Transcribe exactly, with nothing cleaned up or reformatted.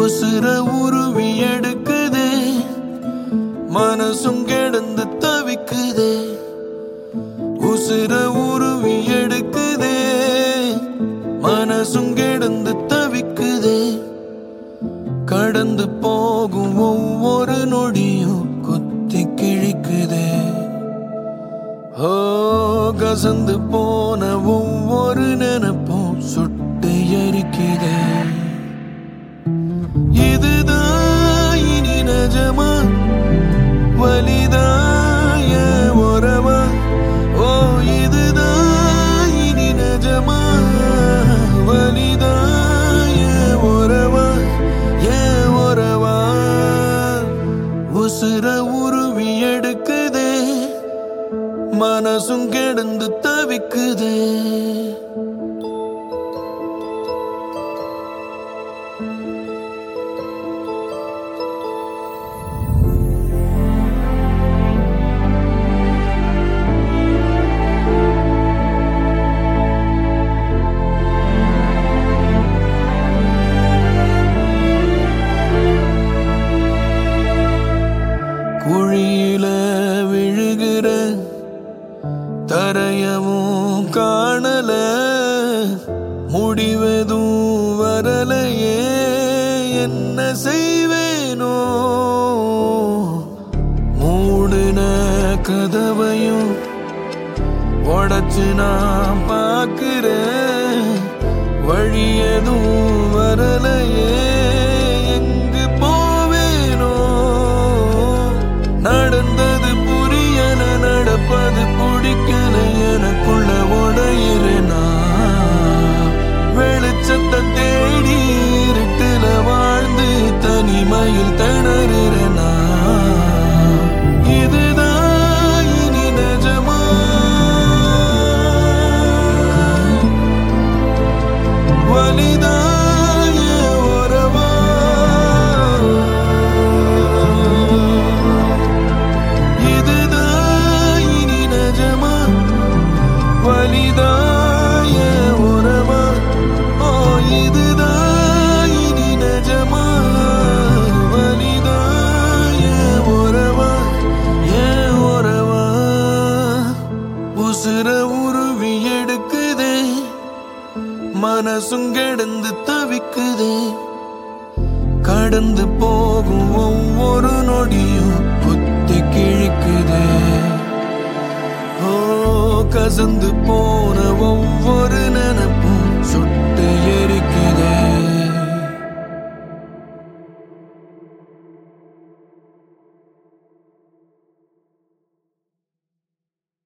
உசுர உருவி எடுக்குதே, மனசும் கிடந்து தவிக்குதே. உசுர உருவி எடுக்குதே, மனசும் கிடந்து தவிக்குதே. கடந்து போகும் ஒவ்வொரு நொடியும் குத்தி கிழிக்குதே. ஓ, கசந்து போன ஒவ்வொரு நினைப்பும் சுட்டு எரிக்குதே. இதுதான் இனி நிஜமா, வலிதாய உறவா? ஓ, இதுதான் இனி நிஜமா, வலிதாய உறவா? ஏ உறவா? உசுர உருவி எடுக்குதே, மனசும் கிடந்து தவிக்குதே. குழியில விழுகிற தரையவும் காணல, முடிவதும் வரலையே, என்ன செய்வேனோ? மூடுன கதவையும் உடைச்சு நான் பார்க்கிறேன், வழியதும் வரலையே, எங்கு போவேனோ? நடந்தது புரியல, நடப்பது பிடிக்கல, எனக்குள்ள உடையிறேனா? வெளிச்சத்தை தேடி இருட்டுல வாழ்ந்து தனிமையில் திணறுறேனா? இதுதான் இனி நிஜமா, வலிதாய உறவா? இதுதான் இனி நிஜமா, வலிதாய உறவா? ஓ, இதுதான் இனி நிஜமா, வலிதாய உறவா? ஏ உறவா? உசுர உருவி எடுக்குதே, மனசும் கிடந்து தவிக்குதே. கடந்து போகும் ஒவ்வொரு நொடியும் குத்தி கிழிக்குதே. ஓ, கசந்து போன ஒவ்வொரு